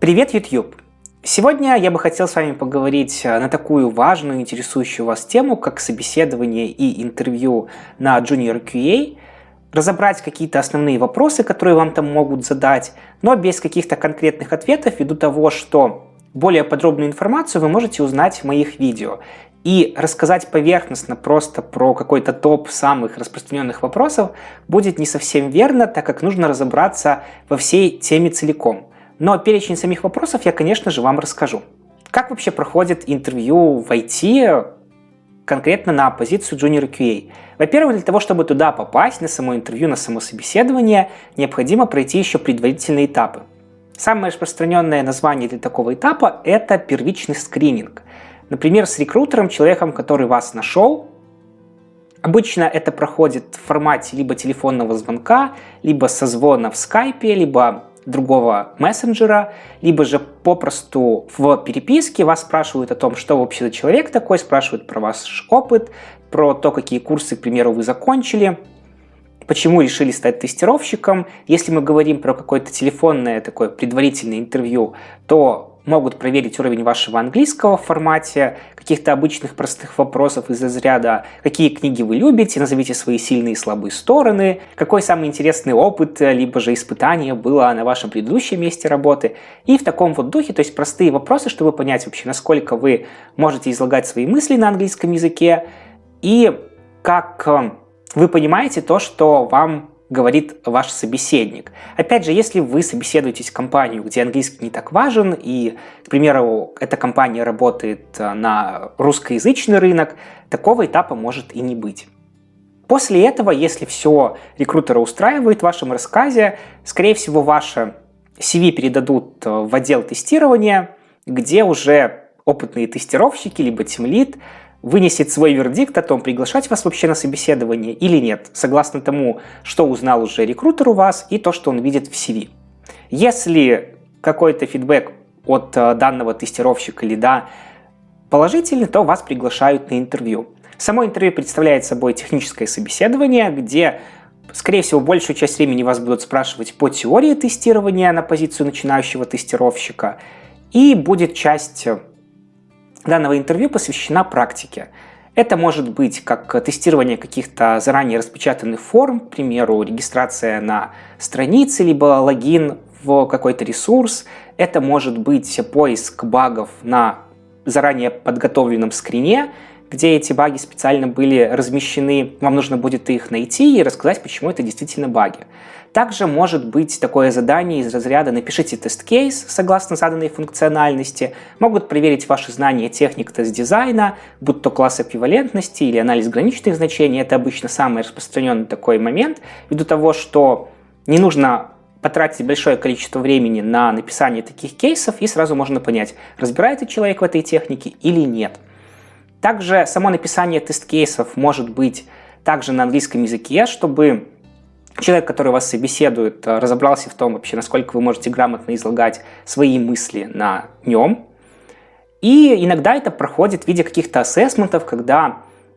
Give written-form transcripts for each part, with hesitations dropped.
Привет, YouTube! Сегодня я бы хотел с вами поговорить на такую важную, интересующую вас тему, как собеседование и интервью на Junior QA, разобрать какие-то основные вопросы, которые вам там могут задать, но без каких-то конкретных ответов, ввиду того, что более подробную информацию вы можете узнать в моих видео. И рассказать поверхностно просто про какой-то топ самых распространенных вопросов будет не совсем верно, так как нужно разобраться во всей теме целиком. Но перечень самих вопросов я, конечно же, вам расскажу. Как вообще проходит интервью в IT конкретно на позицию Junior QA? Во-первых, для того, чтобы туда попасть, на само интервью, на само собеседование, необходимо пройти еще предварительные этапы. Самое распространенное название для такого этапа – это первичный скрининг. Например, с рекрутером, человеком, который вас нашел. Обычно это проходит в формате либо телефонного звонка, либо созвона в скайпе, либо другого мессенджера, либо же попросту в переписке вас спрашивают о том, что вы вообще за человек такой, спрашивают про ваш опыт, про то, какие курсы, к примеру, вы закончили, почему решили стать тестировщиком. Если мы говорим про какое-то телефонное такое предварительное интервью, то могут проверить уровень вашего английского в формате каких-то обычных простых вопросов из разряда «Какие книги вы любите?», «Назовите свои сильные и слабые стороны?», «Какой самый интересный опыт, либо же испытание было на вашем предыдущем месте работы?». И в таком вот духе, то есть простые вопросы, чтобы понять вообще, насколько вы можете излагать свои мысли на английском языке и как вы понимаете то, что вам говорит ваш собеседник. Опять же, если вы собеседуетесь в компанию, где английский не так важен, и, к примеру, эта компания работает на русскоязычный рынок, такого этапа может и не быть. После этого, если все рекрутера устраивает в вашем рассказе, скорее всего, ваше CV передадут в отдел тестирования, где уже опытные тестировщики, либо тимлид вынесет свой вердикт о том, приглашать вас вообще на собеседование или нет, согласно тому, что узнал уже рекрутер у вас и то, что он видит в CV. Если какой-то фидбэк от данного тестировщика лида положительный, то вас приглашают на интервью. Само интервью представляет собой техническое собеседование, где, скорее всего, большую часть времени вас будут спрашивать по теории тестирования на позицию начинающего тестировщика, и будет часть данного интервью посвящена практике. Это может быть как тестирование каких-то заранее распечатанных форм, к примеру, регистрация на странице, либо логин в какой-то ресурс. Это может быть поиск багов на заранее подготовленном скрине, где эти баги специально были размещены. Вам нужно будет их найти и рассказать, почему это действительно баги. Также может быть такое задание из разряда «Напишите тест-кейс согласно заданной функциональности». Могут проверить ваши знания техник тест-дизайна, будь то класс эквивалентности или анализ граничных значений. Это обычно самый распространенный такой момент, ввиду того, что не нужно потратить большое количество времени на написание таких кейсов, и сразу можно понять, разбирается человек в этой технике или нет. Также само написание тест-кейсов может быть также на английском языке, чтобы человек, который вас собеседует, разобрался в том, вообще, насколько вы можете грамотно излагать свои мысли на нем. И иногда это проходит в виде каких-то ассессментов, когда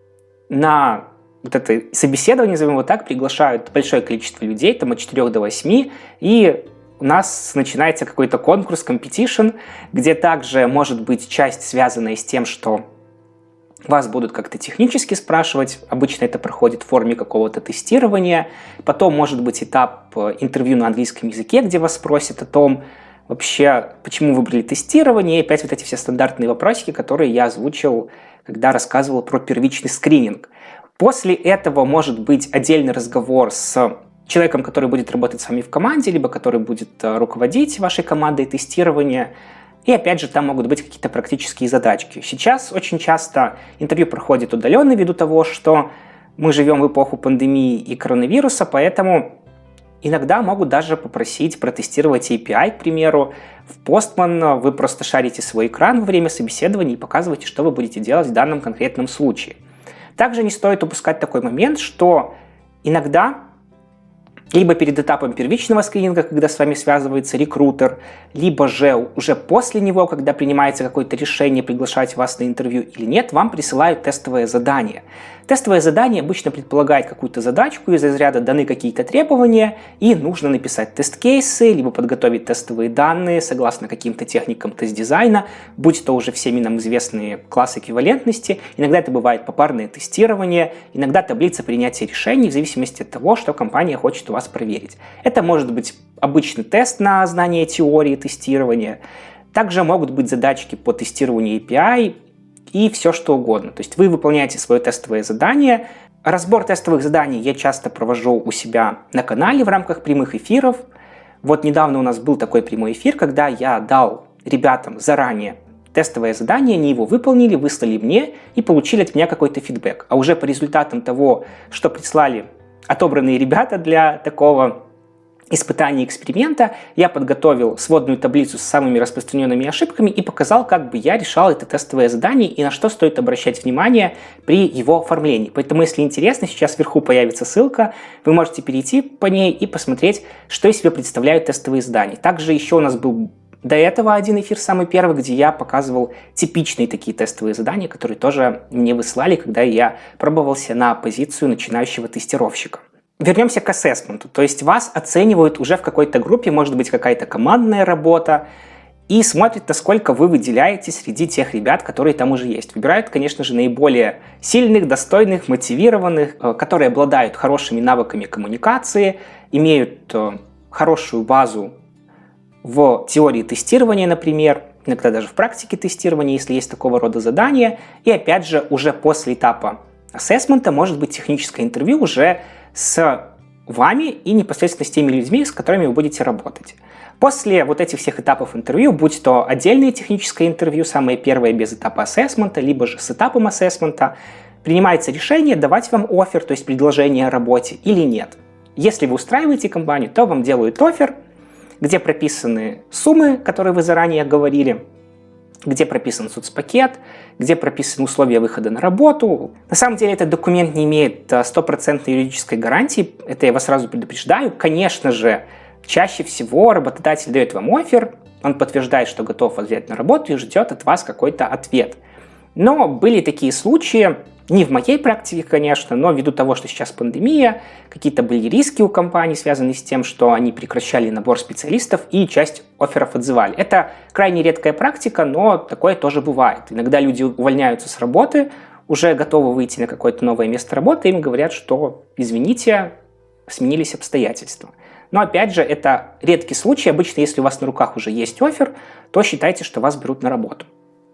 на вот это собеседование, назовем его так, приглашают большое количество людей, там от 4 до 8, и у нас начинается какой-то конкурс, competition, где также может быть часть, связанная с тем, что вас будут как-то технически спрашивать, обычно это проходит в форме какого-то тестирования. Потом может быть этап интервью на английском языке, где вас спросят о том, вообще, почему выбрали тестирование, и опять вот эти все стандартные вопросики, которые я озвучил, когда рассказывал про первичный скрининг. После этого может быть отдельный разговор с человеком, который будет работать с вами в команде, либо который будет руководить вашей командой тестирования. И опять же, там могут быть какие-то практические задачки. Сейчас очень часто интервью проходит удаленно ввиду того, что мы живем в эпоху пандемии и коронавируса, поэтому иногда могут даже попросить протестировать API, к примеру. В Postman вы просто шарите свой экран во время собеседования и показываете, что вы будете делать в данном конкретном случае. Также не стоит упускать такой момент, что иногда либо перед этапом первичного скрининга, когда с вами связывается рекрутер, либо же уже после него, когда принимается какое-то решение, приглашать вас на интервью или нет, вам присылают тестовое задание. Тестовое задание обычно предполагает какую-то задачку из разряда даны какие-то требования, и нужно написать тест-кейсы, либо подготовить тестовые данные согласно каким-то техникам тест-дизайна, будь то уже всеми нам известные классы эквивалентности. Иногда это бывает попарное тестирование, иногда таблица принятия решений в зависимости от того, что компания хочет у вас проверить. Это может быть обычный тест на знание теории тестирования. Также могут быть задачки по тестированию API, и все что угодно. То есть вы выполняете свое тестовое задание. Разбор тестовых заданий я часто провожу у себя на канале в рамках прямых эфиров. Вот недавно у нас был такой прямой эфир, когда я дал ребятам заранее тестовое задание, они его выполнили, выслали мне и получили от меня какой-то фидбэк. А уже по результатам того, что прислали отобранные ребята для такого испытания эксперимента, я подготовил сводную таблицу с самыми распространенными ошибками и показал, как бы я решал это тестовое задание и на что стоит обращать внимание при его оформлении. Поэтому, если интересно, сейчас вверху появится ссылка, вы можете перейти по ней и посмотреть, что из себя представляют тестовые задания. Также еще у нас был до этого один эфир, самый первый, где я показывал типичные такие тестовые задания, которые тоже мне выслали, когда я пробовался на позицию начинающего тестировщика. Вернемся к ассессменту, то есть вас оценивают уже в какой-то группе, может быть какая-то командная работа, и смотрят, насколько вы выделяетесь среди тех ребят, которые там уже есть. Выбирают, конечно же, наиболее сильных, достойных, мотивированных, которые обладают хорошими навыками коммуникации, имеют хорошую базу в теории тестирования, например, иногда даже в практике тестирования, если есть такого рода задания. И опять же, уже после этапа ассессмента может быть техническое интервью уже с вами и непосредственно с теми людьми, с которыми вы будете работать. После вот этих всех этапов интервью, будь то отдельное техническое интервью, самое первое без этапа ассессмента, либо же с этапом ассессмента, принимается решение, давать вам оффер, то есть предложение о работе или нет. Если вы устраиваете компанию, то вам делают оффер, где прописаны суммы, которые вы заранее говорили, где прописан соцпакет, где прописаны условия выхода на работу. На самом деле этот документ не имеет стопроцентной юридической гарантии, это я вас сразу предупреждаю. Конечно же, чаще всего работодатель дает вам оффер, он подтверждает, что готов вас взять на работу и ждет от вас какой-то ответ. Но были такие случаи, не в моей практике, конечно, но ввиду того, что сейчас пандемия, какие-то были риски у компаний, связанные с тем, что они прекращали набор специалистов и часть офферов отзывали. Это крайне редкая практика, но такое тоже бывает. Иногда люди увольняются с работы, уже готовы выйти на какое-то новое место работы, им говорят, что, извините, сменились обстоятельства. Но опять же, это редкий случай. Обычно, если у вас на руках уже есть оффер, то считайте, что вас берут на работу.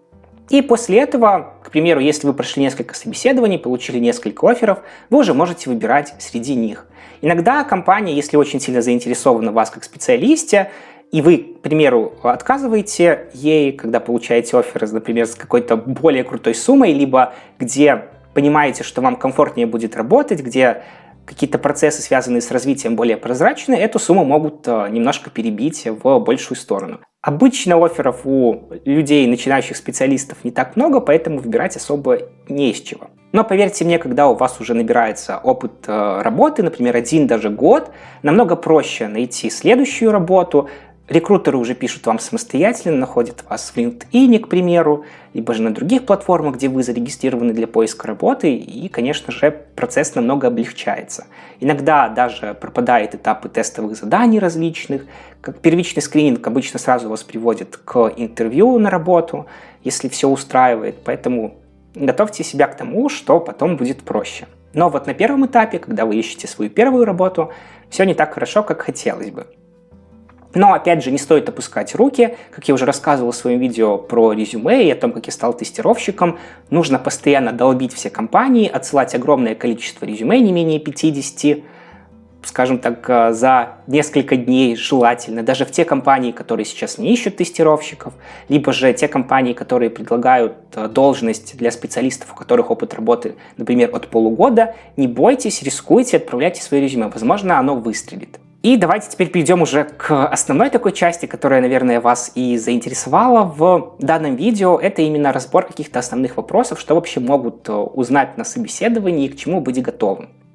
И после этого, к примеру, если вы прошли несколько собеседований, получили несколько офферов, вы уже можете выбирать среди них. Иногда компания, если очень сильно заинтересована в вас как специалисте, и вы, к примеру, отказываете ей, когда получаете оффер, например, с какой-то более крутой суммой, либо где понимаете, что вам комфортнее будет работать, где какие-то процессы, связанные с развитием, более прозрачны, эту сумму могут немножко перебить в большую сторону. Обычно офферов у людей, начинающих специалистов, не так много, поэтому выбирать особо не из чего. Но поверьте мне, когда у вас уже набирается опыт работы, например, 1 даже год, намного проще найти следующую работу. Рекрутеры уже пишут вам самостоятельно, находят вас в LinkedIn, к примеру, либо же на других платформах, где вы зарегистрированы для поиска работы, и, конечно же, процесс намного облегчается. Иногда даже пропадают этапы тестовых заданий различных. Как первичный скрининг обычно сразу вас приводит к интервью на работу, если все устраивает, поэтому готовьте себя к тому, что потом будет проще. Но вот на первом этапе, когда вы ищете свою первую работу, все не так хорошо, как хотелось бы. Но, опять же, не стоит опускать руки. Как я уже рассказывал в своем видео про резюме и о том, как я стал тестировщиком, нужно постоянно долбить все компании, отсылать огромное количество резюме, не менее 50, скажем так, за несколько дней желательно. Даже в те компании, которые сейчас не ищут тестировщиков, либо же те компании, которые предлагают должность для специалистов, у которых опыт работы, например, от полугода, не бойтесь, рискуйте, отправляйте свое резюме. Возможно, оно выстрелит. И давайте теперь перейдем уже к основной такой части, которая, наверное, вас и заинтересовала в данном видео. Это именно разбор каких-то основных вопросов, что вообще могут узнать на собеседовании и к чему быть готовым.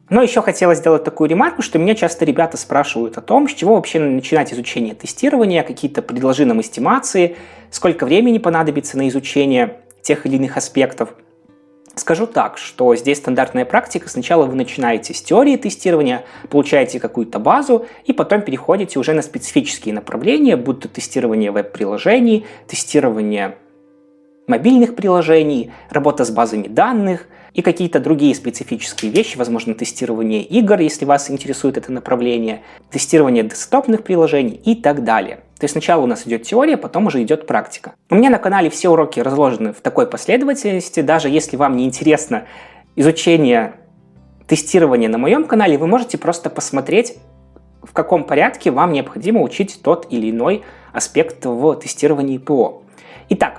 Но еще хотелось сделать такую ремарку, что меня часто ребята спрашивают о том, с чего вообще начинать изучение тестирования, какие-то предложи нам эстимации, сколько времени понадобится на изучение тех или иных аспектов. Скажу так, что здесь стандартная практика. Сначала вы начинаете с теории тестирования, получаете какую-то базу, и потом переходите уже на специфические направления, будь то тестирование веб-приложений, тестирование мобильных приложений, работа с базами данных и какие-то другие специфические вещи, возможно, тестирование игр, если вас интересует это направление, тестирование десктопных приложений и так далее. То есть сначала у нас идет теория, потом уже идет практика. У меня на канале все уроки разложены в такой последовательности. Даже если вам не интересно изучение тестирования на моем канале, вы можете просто посмотреть, в каком порядке вам необходимо учить тот или иной аспект в тестировании ПО. Итак,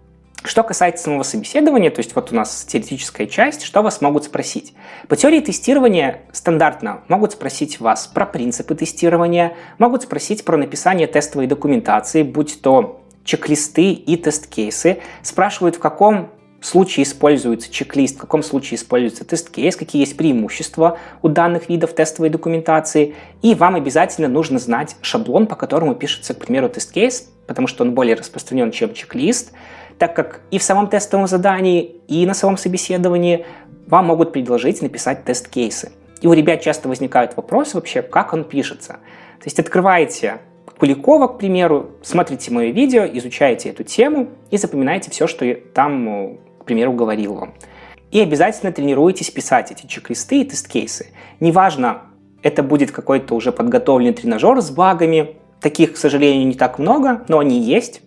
что касается самого собеседования, то есть вот у нас теоретическая часть, что вас могут спросить? По теории тестирования стандартно могут спросить вас про принципы тестирования, могут спросить про написание тестовой документации, будь то чек-листы и тест-кейсы, спрашивают, в каком случае используется чек-лист, в каком случае используется тест-кейс, какие есть преимущества у данных видов тестовой документации, и вам обязательно нужно знать шаблон, по которому пишется, к примеру, тест-кейс, потому что он более распространен, чем чек-лист, так как и в самом тестовом задании, и на самом собеседовании вам могут предложить написать тест-кейсы. И у ребят часто возникают вопросы вообще, как он пишется. То есть открываете Куликова, к примеру, смотрите мое видео, изучаете эту тему и запоминаете все, что я там, к примеру, говорил вам. И обязательно тренируйтесь писать эти чек-листы и тест-кейсы. Неважно, это будет какой-то уже подготовленный тренажер с багами, таких, к сожалению, не так много, но они есть.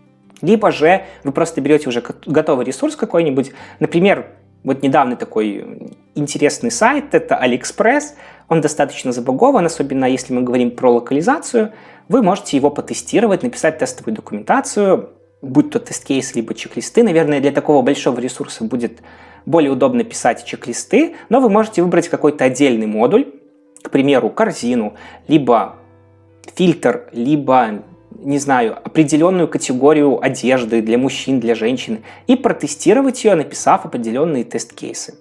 Либо же вы просто берете уже готовый ресурс какой-нибудь. Например, вот недавно такой интересный сайт, это AliExpress. Он достаточно забагован, особенно если мы говорим про локализацию. Вы можете его потестировать, написать тестовую документацию, будь то тест-кейс, либо чек-листы. Наверное, для такого большого ресурса будет более удобно писать чек-листы, но вы можете выбрать какой-то отдельный модуль, к примеру, корзину, либо фильтр, либо, не знаю, определенную категорию одежды для мужчин, для женщин, и протестировать ее, написав определенные тест-кейсы.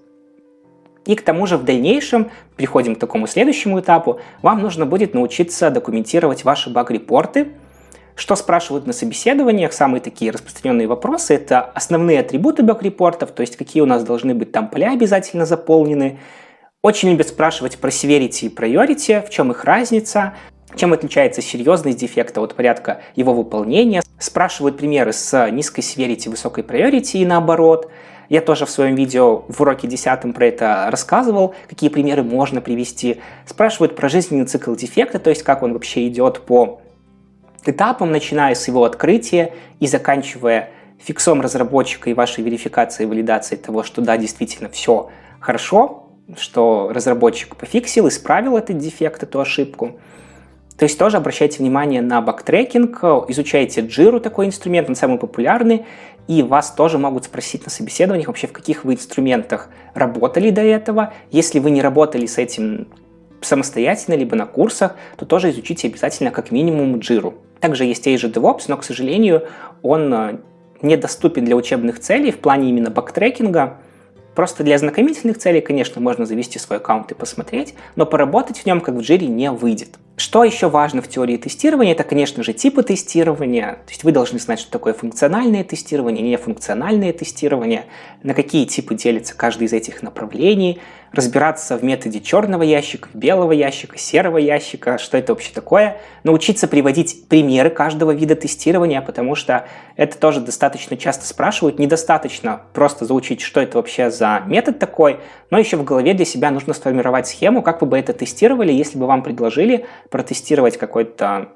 И к тому же в дальнейшем, переходим к такому следующему этапу, вам нужно будет научиться документировать ваши баг-репорты. Что спрашивают на собеседованиях, самые такие распространенные вопросы, это основные атрибуты баг-репортов, то есть какие у нас должны быть там поля обязательно заполнены. Очень любят спрашивать про severity и priority, в чем их разница, чем отличается серьезность дефекта от порядка его выполнения. Спрашивают примеры с низкой severity, высокой priority и наоборот. Я тоже в своем видео в уроке 10 про это рассказывал, какие примеры можно привести. Спрашивают про жизненный цикл дефекта, то есть как он вообще идет по этапам, начиная с его открытия и заканчивая фиксом разработчика и вашей верификацией и валидацией того, что да, действительно все хорошо, что разработчик пофиксил, исправил этот дефект, эту ошибку. То есть тоже обращайте внимание на бактрекинг, изучайте Jira, такой инструмент, он самый популярный, и вас тоже могут спросить на собеседованиях вообще, в каких вы инструментах работали до этого. Если вы не работали с этим самостоятельно, либо на курсах, то тоже изучите обязательно как минимум Jira. Также есть Azure DevOps, но, к сожалению, он недоступен для учебных целей в плане именно бактрекинга. Просто для ознакомительных целей, конечно, можно завести свой аккаунт и посмотреть, но поработать в нем, как в Jira, не выйдет. Что еще важно в теории тестирования, это, конечно же, типы тестирования. То есть вы должны знать, что такое функциональное тестирование, нефункциональное тестирование, на какие типы делится каждый из этих направлений, разбираться в методе черного ящика, белого ящика, серого ящика, что это вообще такое, научиться приводить примеры каждого вида тестирования, потому что это тоже достаточно часто спрашивают. Недостаточно просто заучить, что это вообще за метод такой, но еще в голове для себя нужно сформировать схему, как вы бы это тестировали, если бы вам предложили протестировать какой-то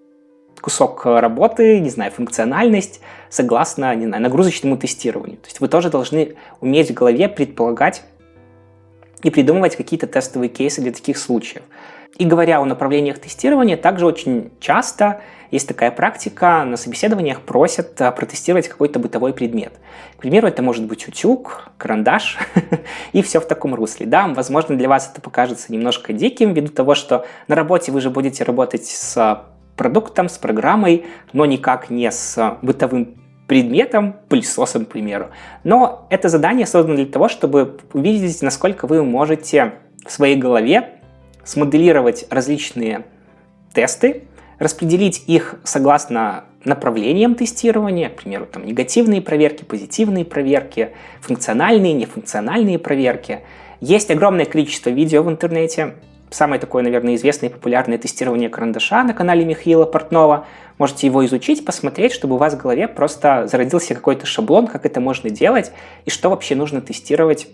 кусок работы, не знаю, функциональность, согласно, не знаю, нагрузочному тестированию. То есть вы тоже должны уметь в голове предполагать и придумывать какие-то тестовые кейсы для таких случаев. И говоря о направлениях тестирования, также очень часто есть такая практика, на собеседованиях просят протестировать какой-то бытовой предмет. К примеру, это может быть утюг, карандаш и все в таком русле. Да, возможно, для вас это покажется немножко диким, ввиду того, что на работе вы же будете работать с продуктом, с программой, но никак не с бытовым предметом, пылесосом, к примеру. Но это задание создано для того, чтобы увидеть, насколько вы можете в своей голове смоделировать различные тесты, распределить их согласно направлениям тестирования, к примеру, там, негативные проверки, позитивные проверки, функциональные, нефункциональные проверки. Есть огромное количество видео в интернете. Самое такое, наверное, известное и популярное тестирование карандаша на канале Михаила Портнова. Можете его изучить, посмотреть, чтобы у вас в голове просто зародился какой-то шаблон, как это можно делать и что вообще нужно тестировать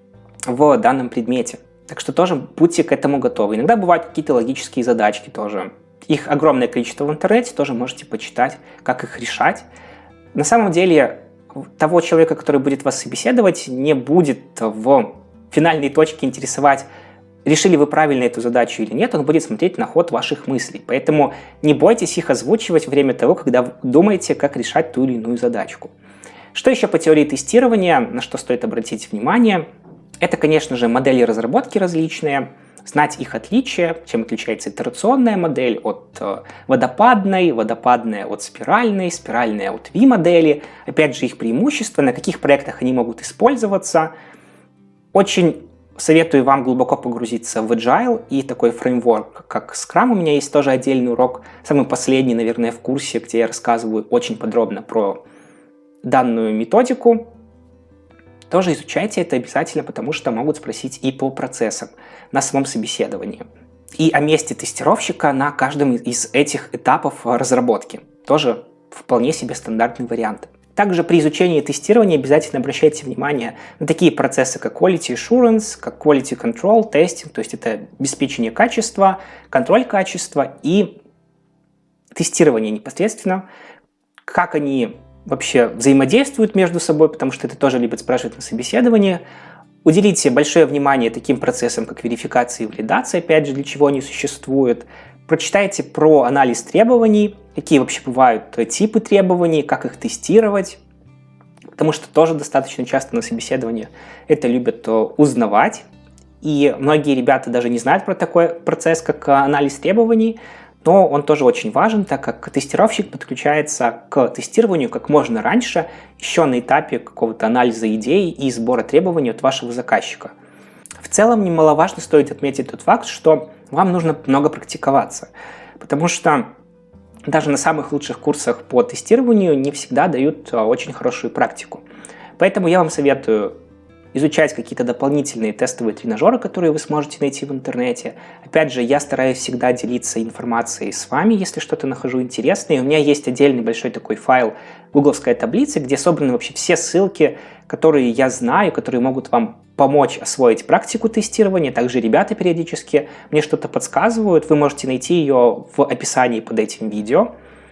в данном предмете. Так что тоже будьте к этому готовы. Иногда бывают какие-то логические задачки тоже. Их огромное количество в интернете, тоже можете почитать, как их решать. На самом деле, того человека, который будет вас собеседовать, не будет в финальной точке интересовать, решили вы правильно эту задачу или нет, он будет смотреть на ход ваших мыслей. Поэтому не бойтесь их озвучивать во время того, когда вы думаете, как решать ту или иную задачку. Что еще по теории тестирования, на что стоит обратить внимание? Это, конечно же, модели разработки различные, знать их отличия, чем отличается итерационная модель от водопадной, водопадная от спиральной, спиральная от V-модели, опять же их преимущества, на каких проектах они могут использоваться. Очень советую вам глубоко погрузиться в Agile и такой фреймворк, как Scrum. У меня есть тоже отдельный урок, самый последний, наверное, в курсе, где я рассказываю очень подробно про данную методику. Тоже изучайте это обязательно, потому что могут спросить и по процессам на самом собеседовании. И о месте тестировщика на каждом из этих этапов разработки. Тоже вполне себе стандартный вариант. Также при изучении тестирования обязательно обращайте внимание на такие процессы, как Quality Assurance, как Quality Control, тестинг, то есть это обеспечение качества, контроль качества и тестирование непосредственно, как они вообще взаимодействуют между собой, потому что это тоже любят спрашивать на собеседовании. Уделите большое внимание таким процессам, как верификация и валидация, опять же, для чего они существуют. Прочитайте про анализ требований, какие вообще бывают типы требований, как их тестировать, потому что тоже достаточно часто на собеседовании это любят узнавать. И многие ребята даже не знают про такой процесс, как анализ требований, но он тоже очень важен, так как тестировщик подключается к тестированию как можно раньше, еще на этапе какого-то анализа идей и сбора требований от вашего заказчика. В целом немаловажно стоит отметить тот факт, что вам нужно много практиковаться, потому что даже на самых лучших курсах по тестированию не всегда дают очень хорошую практику. Поэтому я вам советую изучать какие-то дополнительные тестовые тренажеры, которые вы сможете найти в интернете. Опять же, я стараюсь всегда делиться информацией с вами, если что-то нахожу интересное. И у меня есть отдельный большой такой файл гугловской таблицы, где собраны вообще все ссылки, которые я знаю, которые могут вам помочь освоить практику тестирования. Также ребята периодически мне что-то подсказывают. Вы можете найти ее в описании под этим видео.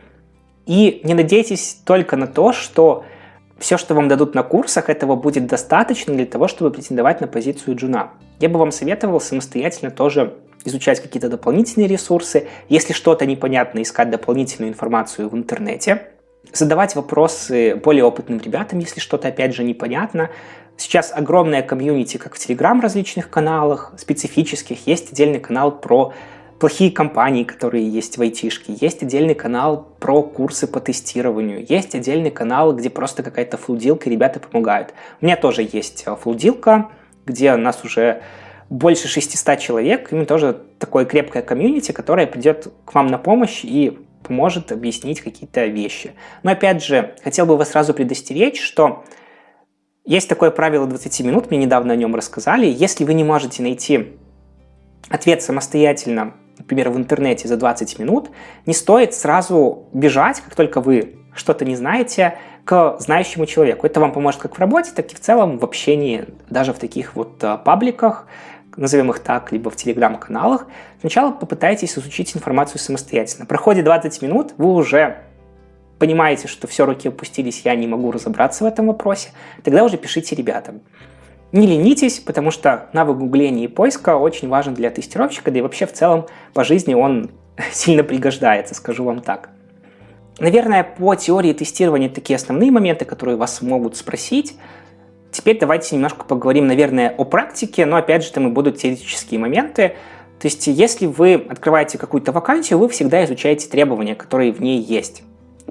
И не надейтесь только на то, что все, что вам дадут на курсах, этого будет достаточно для того, чтобы претендовать на позицию джуна. Я бы вам советовал самостоятельно тоже изучать какие-то дополнительные ресурсы. Если что-то непонятно, искать дополнительную информацию в интернете. Задавать вопросы более опытным ребятам, если что-то, опять же, непонятно. Сейчас огромная комьюнити, как в Telegram различных каналах, специфических. Есть отдельный канал про плохие компании, которые есть в айтишке. Есть отдельный канал про курсы по тестированию. Есть отдельный канал, где просто какая-то флудилка, и ребята помогают. У меня тоже есть флудилка, где у нас уже больше 600 человек. И тоже такое крепкое комьюнити, которое придет к вам на помощь и поможет объяснить какие-то вещи. Но опять же, хотел бы вас сразу предостеречь, что есть такое правило 20 минут, мне недавно о нем рассказали. Если вы не можете найти ответ самостоятельно, например, в интернете за 20 минут, не стоит сразу бежать, как только вы что-то не знаете, к знающему человеку. Это вам поможет как в работе, так и в целом в общении, даже в таких вот пабликах, назовем их так, либо в телеграм-каналах. Сначала попытайтесь изучить информацию самостоятельно. Проходит 20 минут, вы уже понимаете, что все, руки опустились, я не могу разобраться в этом вопросе, тогда уже пишите ребятам. Не ленитесь, потому что навык гугления и поиска очень важен для тестировщика, да и вообще в целом по жизни он сильно пригождается, скажу вам так. Наверное, по теории тестирования такие основные моменты, которые вас могут спросить. Теперь давайте немножко поговорим, наверное, о практике, но опять же там и будут теоретические моменты. То есть если вы открываете какую-то вакансию, вы всегда изучаете требования, которые в ней есть.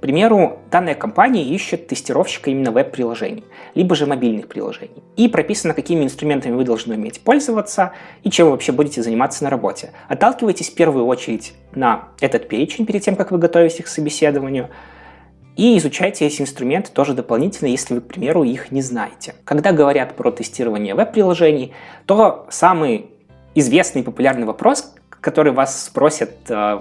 К примеру, данная компания ищет тестировщика именно веб-приложений, либо же мобильных приложений. И прописано, какими инструментами вы должны уметь пользоваться и чем вы вообще будете заниматься на работе. Отталкивайтесь в первую очередь на этот перечень перед тем, как вы готовитесь к собеседованию, и изучайте эти инструменты тоже дополнительно, если вы, к примеру, их не знаете. Когда говорят про тестирование веб-приложений, то самый известный и популярный вопрос, который вас спросят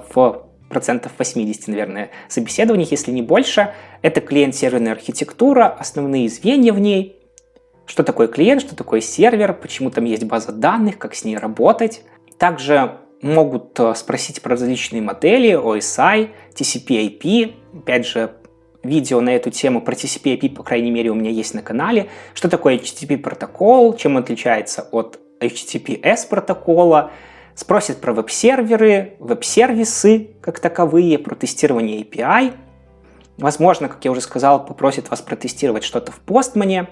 в процентов 80, наверное, собеседований, если не больше, это клиент-серверная архитектура, основные звенья в ней, что такое клиент, что такое сервер, почему там есть база данных, как с ней работать. Также могут спросить про различные модели, OSI, TCP/IP, опять же, видео на эту тему про TCP/IP, по крайней мере, у меня есть на канале, что такое HTTP протокол, чем он отличается от HTTPS протокола, спросят про веб-серверы, веб-сервисы как таковые, про тестирование API. Возможно, как я уже сказал, попросят вас протестировать что-то в Postman.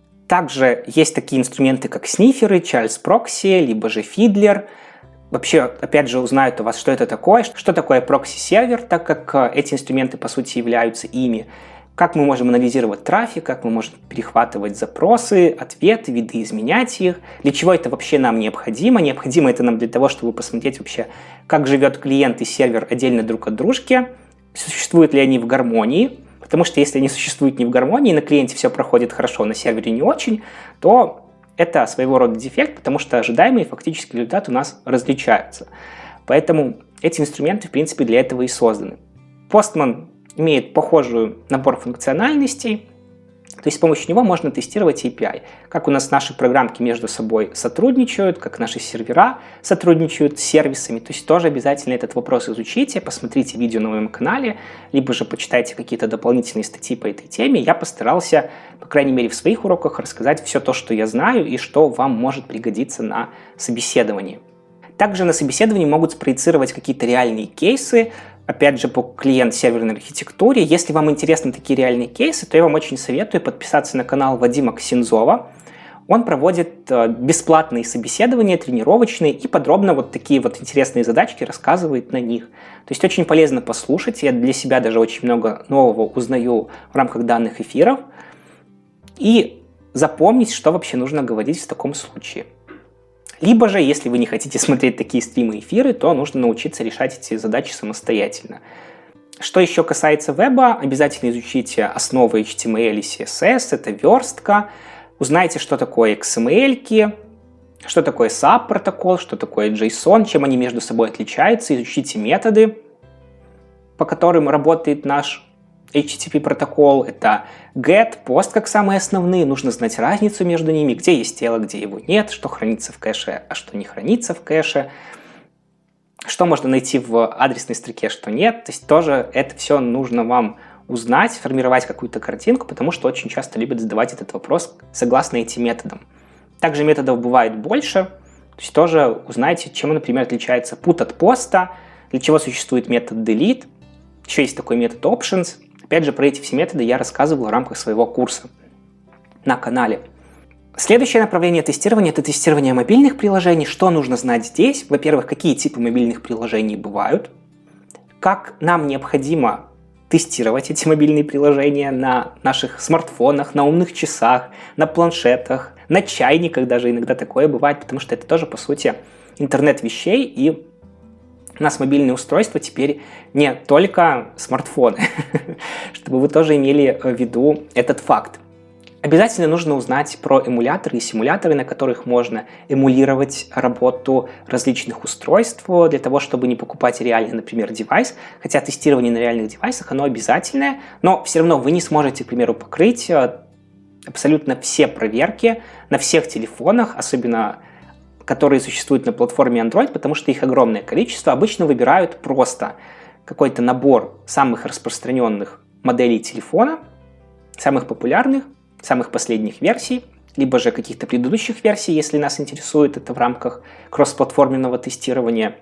Также есть такие инструменты, как сниферы, Charles Proxy, либо же Fiddler. Вообще, опять же, узнают у вас, что это такое, что такое прокси-сервер, так как эти инструменты, по сути, являются ими. Как мы можем анализировать трафик, как мы можем перехватывать запросы, ответы, видоизменять их, для чего это вообще нам необходимо. Необходимо это нам для того, чтобы посмотреть вообще, как живет клиент и сервер отдельно друг от дружки, существуют ли они в гармонии, потому что если они существуют не в гармонии, на клиенте все проходит хорошо, на сервере не очень, то это своего рода дефект, потому что ожидаемые и фактический результат у нас различаются. Поэтому эти инструменты, в принципе, для этого и созданы. Postman имеет похожий набор функциональностей, то есть с помощью него можно тестировать API. Как у нас наши программки между собой сотрудничают, как наши сервера сотрудничают с сервисами. То есть тоже обязательно этот вопрос изучите, посмотрите видео на моем канале, либо же почитайте какие-то дополнительные статьи по этой теме. Я постарался, по крайней мере, в своих уроках рассказать все то, что я знаю и что вам может пригодиться на собеседовании. Также на собеседовании могут спроецировать какие-то реальные кейсы, опять же, по клиент-серверной архитектуре. Если вам интересны такие реальные кейсы, то я вам очень советую подписаться на канал Вадима Ксензова. Он проводит бесплатные собеседования, тренировочные, и подробно вот такие вот интересные задачки рассказывает на них. То есть очень полезно послушать. Я для себя даже очень много нового узнаю в рамках данных эфиров. И запомнить, что вообще нужно говорить в таком случае. Либо же, если вы не хотите смотреть такие стримы и эфиры, то нужно научиться решать эти задачи самостоятельно. Что еще касается веба, обязательно изучите основы HTML и CSS, это верстка, узнайте, что такое XML, что такое SAP протокол, что такое JSON, чем они между собой отличаются, изучите методы, по которым работает наш HTTP протокол, это GET, POST как самые основные, нужно знать разницу между ними, где есть тело, где его нет, что хранится в кэше, а что не хранится в кэше, что можно найти в адресной строке, что нет. То есть тоже это все нужно вам узнать, сформировать какую-то картинку, потому что очень часто любят задавать этот вопрос согласно этим методам. Также методов бывает больше, то есть тоже узнайте, чем, например, отличается put от поста, для чего существует метод delete, еще есть такой метод options. Опять же, про эти все методы я рассказывал в рамках своего курса на канале. Следующее направление тестирования – это тестирование мобильных приложений. Что нужно знать здесь? Во-первых, какие типы мобильных приложений бывают, как нам необходимо тестировать эти мобильные приложения на наших смартфонах, на умных часах, на планшетах, на чайниках даже иногда такое бывает, потому что это тоже, по сути, интернет вещей, и у нас мобильные устройства теперь не только смартфоны, чтобы вы тоже имели в виду этот факт. Обязательно нужно узнать про эмуляторы и симуляторы, на которых можно эмулировать работу различных устройств для того, чтобы не покупать реальный, например, девайс. Хотя тестирование на реальных девайсах, оно обязательное, но все равно вы не сможете, к примеру, покрыть абсолютно все проверки на всех телефонах, особенно которые существуют на платформе Android, потому что их огромное количество. Обычно выбирают просто какой-то набор самых распространенных моделей телефона, самых популярных, самых последних версий, либо же каких-то предыдущих версий, если нас интересует это в рамках кроссплатформенного тестирования.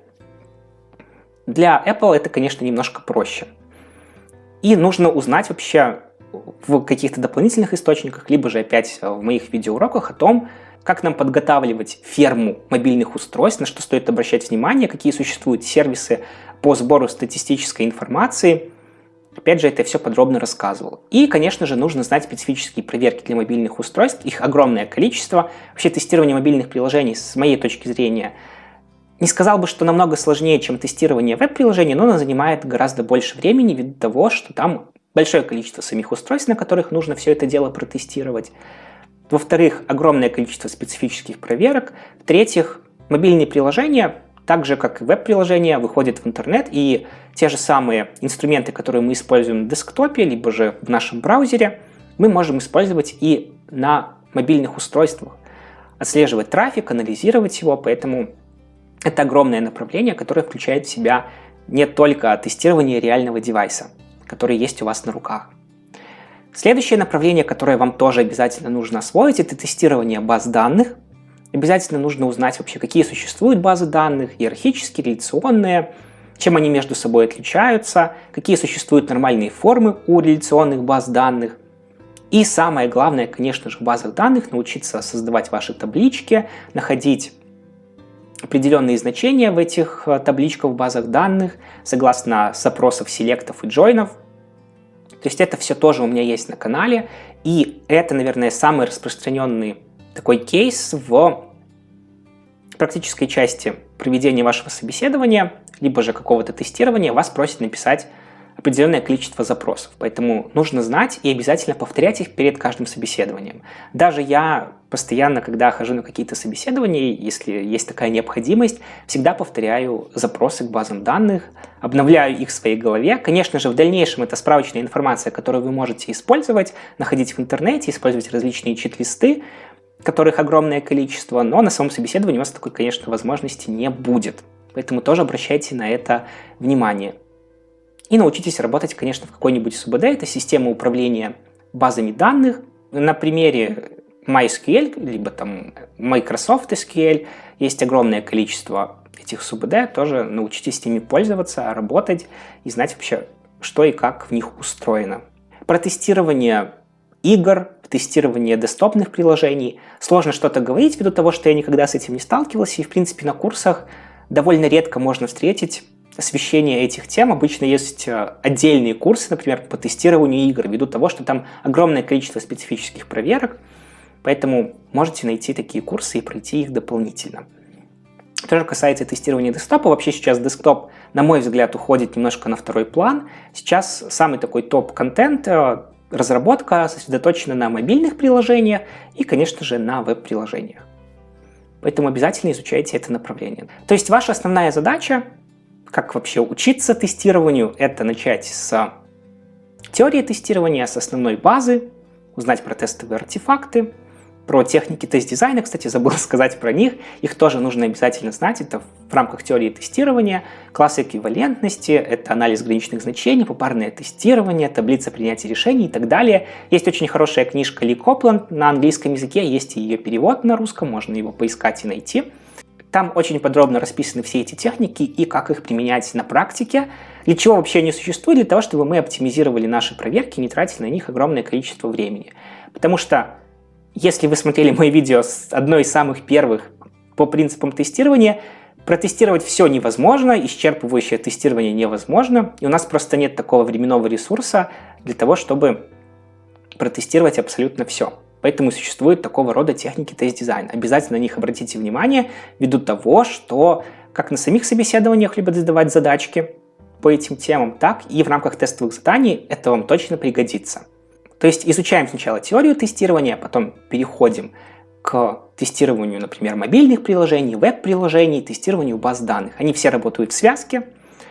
Для Apple это, конечно, немножко проще. И нужно узнать вообще в каких-то дополнительных источниках, либо же опять в моих видеоуроках о том, как нам подготавливать ферму мобильных устройств, на что стоит обращать внимание, какие существуют сервисы по сбору статистической информации, Опять же, это все подробно рассказывал. И, конечно же, нужно знать специфические проверки для мобильных устройств. Их огромное количество. Вообще тестирование мобильных приложений, с моей точки зрения, не сказал бы, что намного сложнее, чем тестирование веб-приложений, но оно занимает гораздо больше времени ввиду того, что там большое количество самих устройств, на которых нужно все это дело протестировать. Во-вторых, огромное количество специфических проверок. В-третьих, мобильные приложения, так же как и веб-приложения, выходят в интернет, и те же самые инструменты, которые мы используем на десктопе, либо же в нашем браузере, мы можем использовать и на мобильных устройствах. Отслеживать трафик, анализировать его, поэтому это огромное направление, которое включает в себя не только тестирование реального девайса, который есть у вас на руках. Следующее направление, которое вам тоже обязательно нужно освоить, это тестирование баз данных. Обязательно нужно узнать вообще, какие существуют базы данных, иерархические, реляционные, чем они между собой отличаются, какие существуют нормальные формы у реляционных баз данных. И самое главное, конечно же, в базах данных научиться создавать ваши таблички, находить определенные значения в этих табличках в базах данных, согласно запросов селектов и джойнов. То есть это все тоже у меня есть на канале, и это, наверное, самый распространенный такой кейс в практической части проведения вашего собеседования, либо же какого-то тестирования. Вас просят написать определенное количество запросов, поэтому нужно знать и обязательно повторять их перед каждым собеседованием. Даже я постоянно, когда хожу на какие-то собеседования, если есть такая необходимость, всегда повторяю запросы к базам данных, обновляю их в своей голове. Конечно же, в дальнейшем это справочная информация, которую вы можете использовать, находить в интернете, использовать различные чек-листы, которых огромное количество, но на самом собеседовании у вас такой, конечно, возможности не будет. Поэтому тоже обращайте на это внимание. И научитесь работать, конечно, в какой-нибудь СУБД, это система управления базами данных. На примере MySQL, либо там Microsoft SQL есть огромное количество этих СУБД, тоже научитесь ими пользоваться, работать и знать вообще, что и как в них устроено. Про тестирование игр, тестирование десктопных приложений сложно что-то говорить ввиду того, что я никогда с этим не сталкивался, и в принципе на курсах довольно редко можно встретить освещение этих тем. Обычно есть отдельные курсы, например, по тестированию игр, ввиду того, что там огромное количество специфических проверок, поэтому можете найти такие курсы и пройти их дополнительно. Что же касается тестирования десктопа, вообще сейчас десктоп, на мой взгляд, уходит немножко на второй план. Сейчас самый такой топ-контент, разработка сосредоточена на мобильных приложениях и, конечно же, на веб-приложениях. Поэтому обязательно изучайте это направление. То есть ваша основная задача, как вообще учиться тестированию, это начать с теории тестирования, с основной базы, узнать про тестовые артефакты, про техники тест-дизайна, кстати, забыл сказать про них. Их тоже нужно обязательно знать. Это в рамках теории тестирования, классы эквивалентности, это анализ граничных значений, попарное тестирование, таблица принятия решений и так далее. Есть очень хорошая книжка Ли Копланд на английском языке, есть и ее перевод на русском, можно его поискать и найти. Там очень подробно расписаны все эти техники и как их применять на практике, для чего вообще они существуют, для того, чтобы мы оптимизировали наши проверки, не тратили на них огромное количество времени. Потому что если вы смотрели мои видео с одной из самых первых по принципам тестирования, протестировать все невозможно, исчерпывающее тестирование невозможно, и у нас просто нет такого временного ресурса для того, чтобы протестировать абсолютно все. Поэтому существуют такого рода техники тест-дизайна. Обязательно на них обратите внимание, ввиду того, что как на самих собеседованиях либо задавать задачки по этим темам, так и в рамках тестовых заданий это вам точно пригодится. То есть изучаем сначала теорию тестирования, потом переходим к тестированию, например, мобильных приложений, веб-приложений, тестированию баз данных. Они все работают в связке,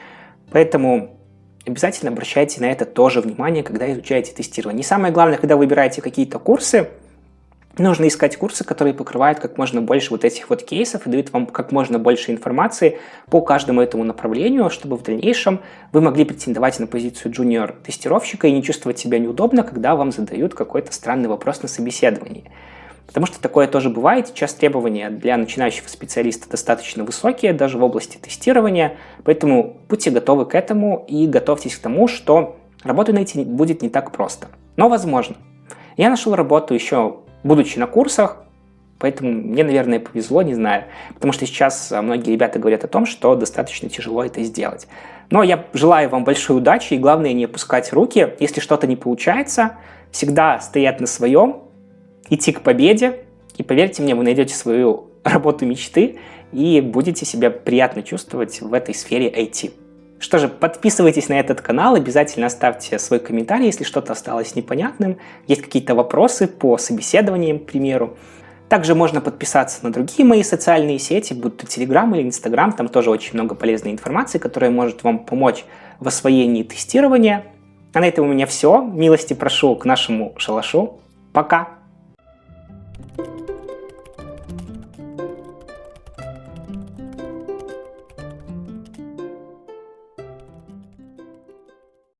поэтому обязательно обращайте на это тоже внимание, когда изучаете тестирование. И самое главное, когда выбираете какие-то курсы, нужно искать курсы, которые покрывают как можно больше вот этих вот кейсов и дают вам как можно больше информации по каждому этому направлению, чтобы в дальнейшем вы могли претендовать на позицию джуниор-тестировщика и не чувствовать себя неудобно, когда вам задают какой-то странный вопрос на собеседовании. Потому что такое тоже бывает. Сейчас требования для начинающего специалиста достаточно высокие, даже в области тестирования. Поэтому будьте готовы к этому и готовьтесь к тому, что работу найти будет не так просто. Но возможно. Я нашел работу еще будучи на курсах, поэтому мне, наверное, повезло, не знаю. Потому что сейчас многие ребята говорят о том, что достаточно тяжело это сделать. Но я желаю вам большой удачи и, главное, не опускать руки. Если что-то не получается, всегда стоять на своем, идти к победе. И поверьте мне, вы найдете свою работу мечты и будете себя приятно чувствовать в этой сфере IT. Что же, подписывайтесь на этот канал, обязательно оставьте свой комментарий, если что-то осталось непонятным, есть какие-то вопросы по собеседованиям, к примеру. Также можно подписаться на другие мои социальные сети, будь то Telegram или Instagram, там тоже очень много полезной информации, которая может вам помочь в освоении тестирования. А на этом у меня все. Милости прошу к нашему шалашу. Пока!